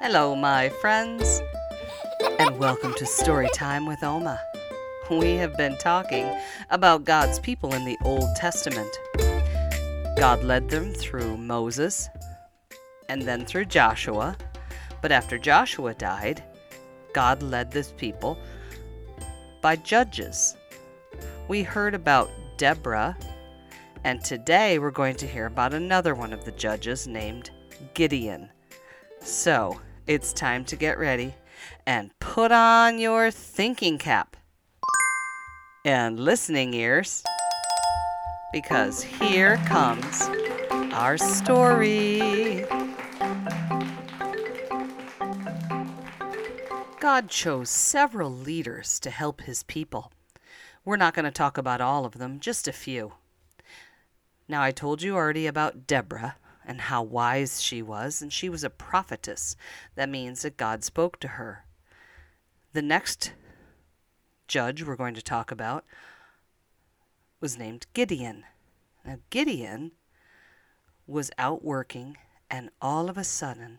Hello, my friends, and welcome to Storytime with Oma. We have been talking about God's people in the Old Testament. God led them through Moses and then through Joshua, but after Joshua died, God led this people by judges. We heard about Deborah, and today we're going to hear about another one of the judges named Gideon. So, it's time to get ready and put on your thinking cap and listening ears, because here comes our story. God chose several leaders to help his people. We're not going to talk about all of them, just a few. Now, I told you already about Deborah and how wise she was, and she was a prophetess. That means that God spoke to her. The next judge we're going to talk about was named Gideon. Now, Gideon was out working, and all of a sudden,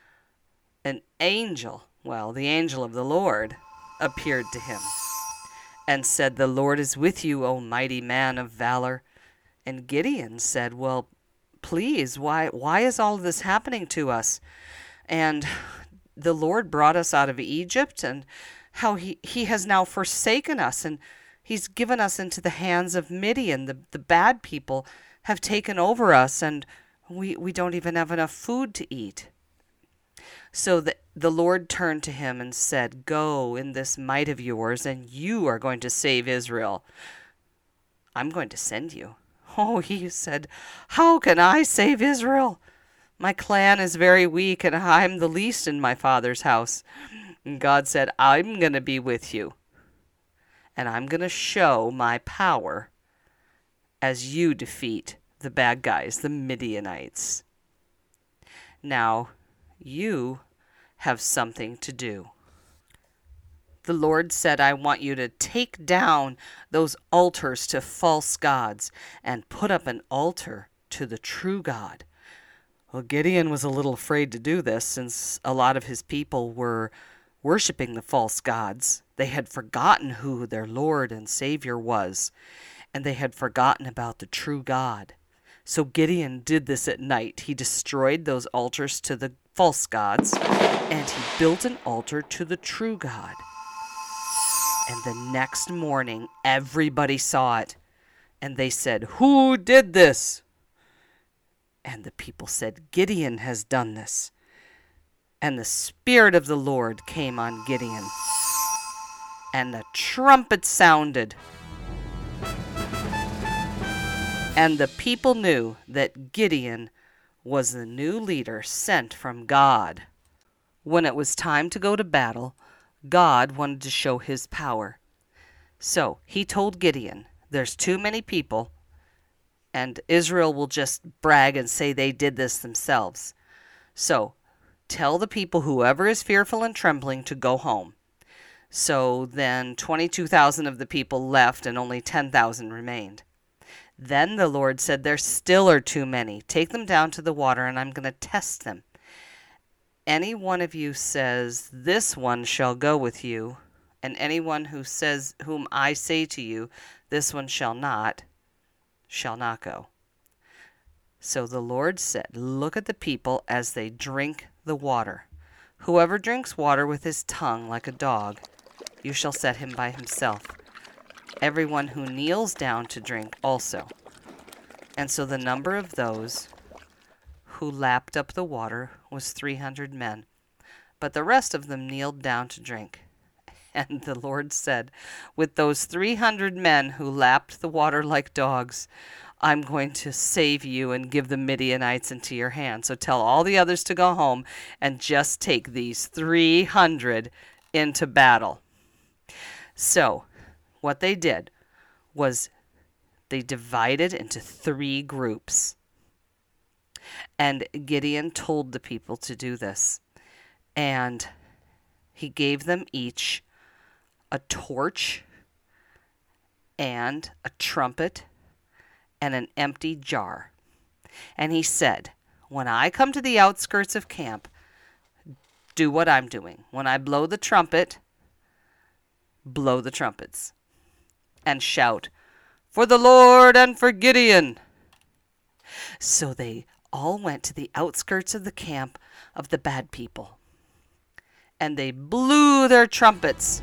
an angel, the angel of the Lord, appeared to him and said, "The Lord is with you, O mighty man of valor." And Gideon said, "Well, please, why is all of this happening to us? And the Lord brought us out of Egypt, and how he has now forsaken us, and he's given us into the hands of Midian. The bad people have taken over us, and we don't even have enough food to eat." So the Lord turned to him and said, "Go in this might of yours, and you are going to save Israel. I'm going to send you." Oh, he said, "How can I save Israel? My clan is very weak, and I'm the least in my father's house." And God said, "I'm going to be with you, and I'm going to show my power as you defeat the bad guys, the Midianites. Now, you have something to do." The Lord said, "I want you to take down those altars to false gods and put up an altar to the true God." Well, Gideon was a little afraid to do this, since a lot of his people were worshiping the false gods. They had forgotten who their Lord and Savior was, and they had forgotten about the true God. So Gideon did this at night. He destroyed those altars to the false gods, and he built an altar to the true God. And the next morning, everybody saw it, and they said, "Who did this?" And the people said, "Gideon has done this." And the Spirit of the Lord came on Gideon, and the trumpet sounded. And the people knew that Gideon was the new leader sent from God. When it was time to go to battle, God wanted to show his power. So he told Gideon, "There's too many people, and Israel will just brag and say they did this themselves. So tell the people, whoever is fearful and trembling, to go home." So then 22,000 of the people left, and only 10,000 remained. Then the Lord said, "There still are too many. Take them down to the water, and I'm going to test them. Any one of you says, 'This one shall go with you,' and anyone who says, 'Whom I say to you, this one shall not go." So the Lord said, "Look at the people as they drink the water. Whoever drinks water with his tongue like a dog, you shall set him by himself. Everyone who kneels down to drink also." And so the number of those who lapped up the water was 300 men, but the rest of them kneeled down to drink. And the Lord said, "With those 300 men who lapped the water like dogs, I'm going to save you and give the Midianites into your hand. So tell all the others to go home and just take these 300 into battle." So what they did was they divided into 3 groups. And Gideon told the people to do this. And he gave them each a torch and a trumpet and an empty jar. And he said, "When I come to the outskirts of camp, do what I'm doing. When I blow the trumpet, blow the trumpets. And shout, for the Lord and for Gideon. So they all went to the outskirts of the camp of the bad people. And they blew their trumpets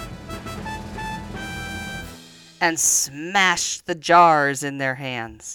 and smashed the jars in their hands.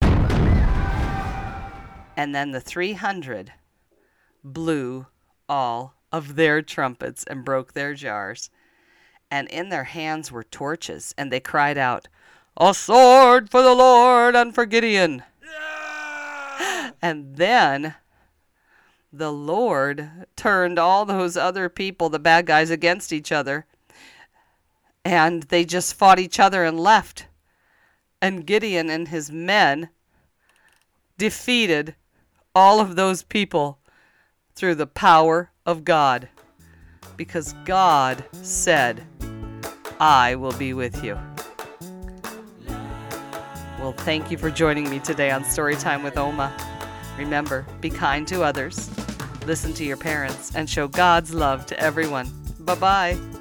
And then the 300 blew all of their trumpets and broke their jars. And in their hands were torches, and they cried out, a sword for the Lord and for Gideon. Yeah! And then the Lord turned all those other people, the bad guys, against each other. And they just fought each other and left. And Gideon and his men defeated all of those people through the power of God. Because God said, I will be with you. Well, thank you for joining me today on Storytime with Oma. Remember, be kind to others, listen to your parents, and show God's love to everyone. Bye-bye.